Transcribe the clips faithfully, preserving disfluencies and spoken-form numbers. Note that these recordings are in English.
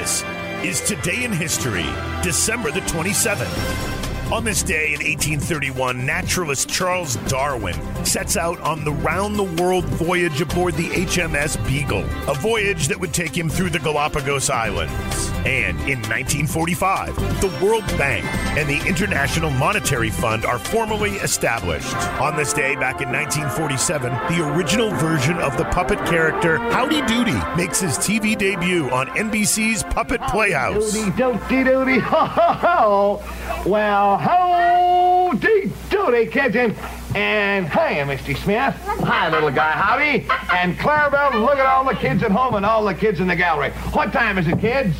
This is Today in History, December the twenty-seventh. On this day in eighteen thirty-one, naturalist Charles Darwin sets out on the round-the-world voyage aboard the H M S Beagle, a voyage that would take him through the Galapagos Islands. And in nineteen forty-five, the World Bank and the International Monetary Fund are formally established. On this day, back in nineteen forty-seven, the original version of the puppet character Howdy Doody makes his T V debut on N B C's Puppet Playhouse. Howdy Doody Doody, ho ho ho! Well, howdy doody, kids, and, and hiya, Misty Smith. Hi, little guy, howdy. And Clarabelle, look at all the kids at home and all the kids in the gallery. What time is it, kids?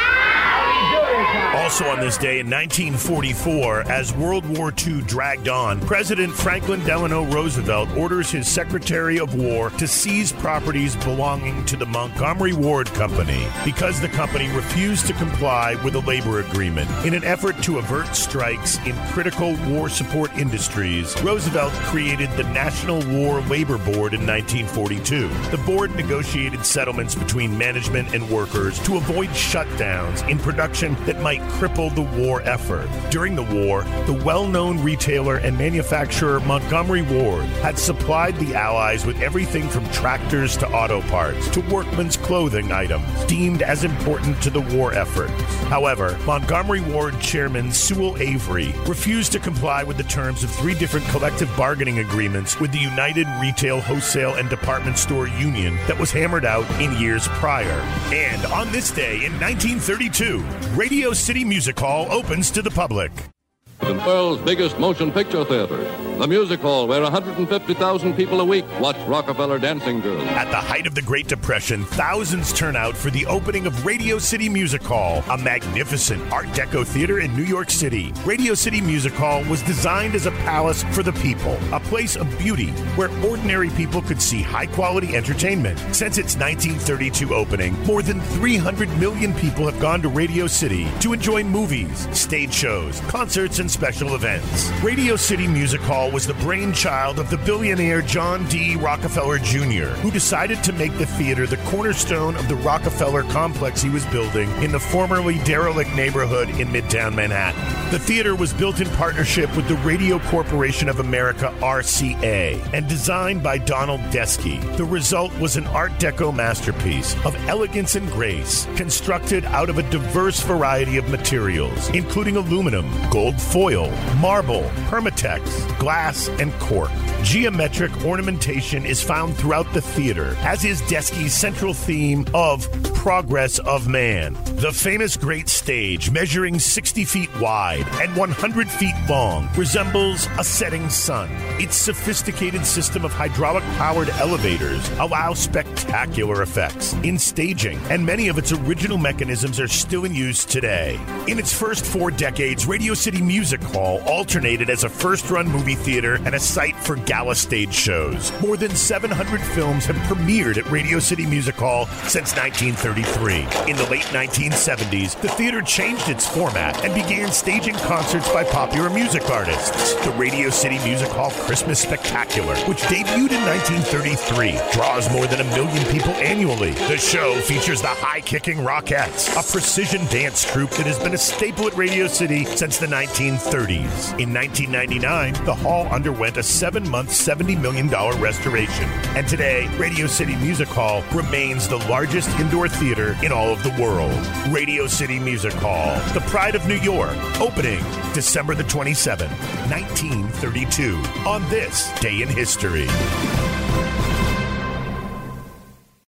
Also on this day in nineteen forty-four, as World War Two dragged on, President Franklin Delano Roosevelt orders his Secretary of War to seize properties belonging to the Montgomery Ward Company because the company refused to comply with a labor agreement. In an effort to avert strikes in critical war support industries, Roosevelt created the National War Labor Board in nineteen forty-two. The board negotiated settlements between management and workers to avoid shutdowns in production that might cripple the war effort. During the war, the well-known retailer and manufacturer Montgomery Ward had supplied the Allies with everything from tractors to auto parts to workmen's clothing items deemed as important to the war effort. However, Montgomery Ward chairman Sewell Avery refused to comply with the terms of three different collective bargaining agreements with the United Retail, Wholesale, and Department Store Union that was hammered out in years prior. And on this day in nineteen thirty-two, Radio City Music Hall opens to the public. The world's biggest motion picture theater, the Music Hall, where one hundred fifty thousand people a week watch Rockefeller Dancing Girls. At the height of the Great Depression, thousands turn out for the opening of Radio City Music Hall, a magnificent Art Deco theater in New York City. Radio City Music Hall was designed as a palace for the people, a place of beauty where ordinary people could see high-quality entertainment. Since its nineteen thirty-two opening, more than three hundred million people have gone to Radio City to enjoy movies, stage shows, concerts, and special events. Radio City Music Hall was the brainchild of the billionaire John D. Rockefeller Junior, who decided to make the theater the cornerstone of the Rockefeller complex he was building in the formerly derelict neighborhood in Midtown Manhattan. The theater was built in partnership with the Radio Corporation of America, R C A, and designed by Donald Deskey. The result was an Art Deco masterpiece of elegance and grace, constructed out of a diverse variety of materials, including aluminum, gold foil, marble, permatex, glass, and cork. Geometric ornamentation is found throughout the theater, as is Deskey's central theme of Progress of Man. The famous Great Stage, measuring sixty feet wide and one hundred feet long, resembles a setting sun. Its sophisticated system of hydraulic-powered elevators allow spectacular effects in staging, and many of its original mechanisms are still in use today. In its first four decades, Radio City Music Hall alternated as a first-run movie theater and a site for gala stage shows. More than seven hundred films have premiered at Radio City Music Hall since nineteen thirty-three. In the late nineteen seventies, the theater changed its format and began staging concerts by popular music artists. The Radio City Music Hall Christmas Spectacular, which debuted in nineteen thirty-three, draws more than a million people annually. The show features the High-Kicking Rockettes, a precision dance troupe that has been a staple at Radio City since the nineteen thirties. In nineteen ninety-nine, the hall underwent a seven-month, seventy million dollars restoration. And today, Radio City Music Hall remains the largest indoor theater in all of the world. Radio City Music Hall, the pride of New York, opening December the twenty-seventh, nineteen thirty-two, on this day in history.